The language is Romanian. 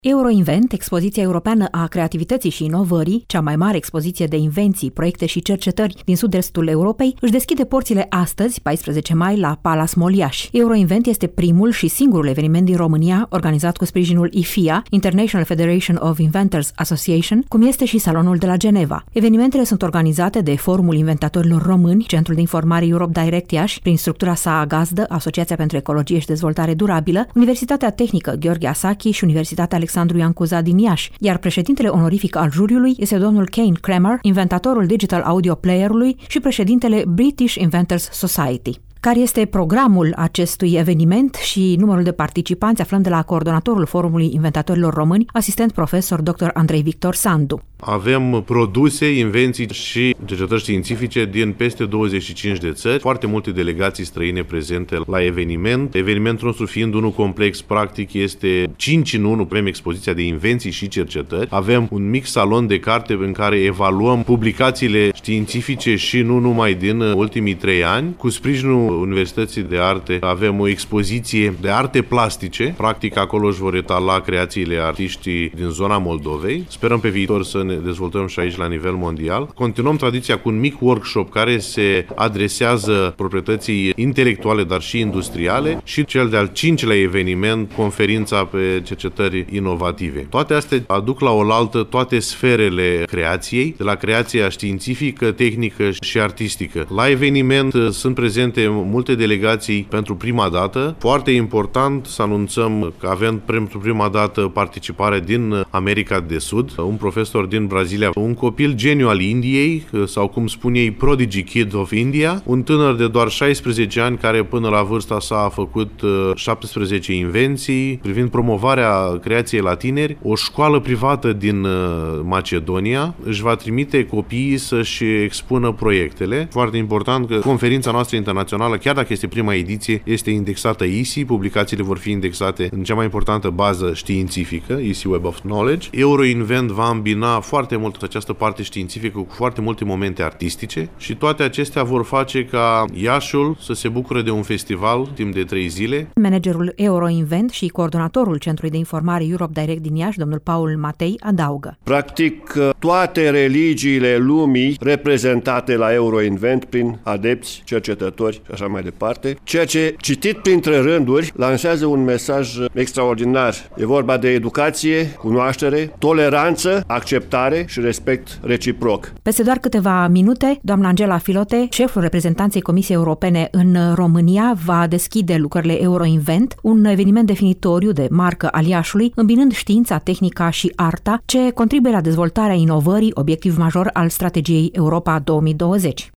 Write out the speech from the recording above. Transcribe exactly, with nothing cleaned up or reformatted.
Euroinvent, expoziția europeană a creativității și inovării, cea mai mare expoziție de invenții, proiecte și cercetări din sud-estul Europei, își deschide porțile astăzi, paisprezece mai, la Palace Mall Iași. Euroinvent este primul și singurul eveniment din România organizat cu sprijinul I F I A, International Federation of Inventors Association, cum este și salonul de la Geneva. Evenimentele sunt organizate de Forumul Inventatorilor Români, Centrul de Informare Europe Direct Iași, prin structura sa gazdă, Asociația pentru Ecologie și Dezvoltare Durabilă, Universitatea Tehnică Gheorghe Asachi și Universitatea Alexandru Ioan Cuza din Iași, iar președintele onorific al juriului este domnul Kane Kramer, inventatorul Digital Audio Player-ului și președintele British Inventors Society. Care este programul acestui eveniment și numărul de participanți aflăm de la coordonatorul Forumului Inventatorilor Români, asistent profesor doctor Andrei Victor Sandu. Avem produse, invenții și cercetări științifice din peste douăzeci și cinci de țări, foarte multe delegații străine prezente la eveniment. Evenimentul nostru fiind unul complex, practic este cinci în unu, avem expoziția de invenții și cercetări. Avem un mic salon de carte în care evaluăm publicațiile științifice și nu numai din ultimii trei ani. Cu sprijinul Universității de Arte avem o expoziție de arte plastice. Practic acolo își vor etala creațiile artiștii din zona Moldovei. Sperăm pe viitor să ne dezvoltăm și aici la nivel mondial. Continuăm tradiția cu un mic workshop care se adresează proprietății intelectuale, dar și industriale, și cel de-al cincilea eveniment, conferința pe cercetări inovative. Toate astea aduc la oaltă toate sferele creației, de la creația științifică, tehnică și artistică. La eveniment sunt prezente multe delegații pentru prima dată. Foarte important să anunțăm că avem pentru prima dată participare din America de Sud, un profesor din Brazilia, un copil geniu al Indiei, sau cum spun ei, Prodigy Kid of India, un tânăr de doar șaisprezece ani care până la vârsta sa a făcut șaptesprezece invenții privind promovarea creației la tineri. O școală privată din Macedonia își va trimite copiii să-și expună proiectele. Foarte important că conferința noastră internațională, chiar dacă este prima ediție, este indexată I S I, publicațiile vor fi indexate în cea mai importantă bază științifică, I S I Web of Knowledge. Euroinvent va îmbina foarte mult această parte științifică cu foarte multe momente artistice și toate acestea vor face ca Iașiul să se bucure de un festival timp de trei zile. Managerul Euroinvent și coordonatorul Centrului de Informare Europe Direct din Iași, domnul Paul Matei, adaugă. Practic, toate religiile lumii reprezentate la Euroinvent prin adepți, cercetători și așa mai departe, ceea ce, citit printre rânduri, lansează un mesaj extraordinar. E vorba de educație, cunoaștere, toleranță, acceptare și respect reciproc. Peste doar câteva minute, doamna Angela Filote, șeful reprezentanței Comisiei Europene în România, va deschide lucrările Euroinvent, un eveniment definitoriu de marcă al Iașului, îmbinând știința, tehnica și arta, ce contribuie la dezvoltarea inovării, obiectiv major al strategiei Europa două mii douăzeci.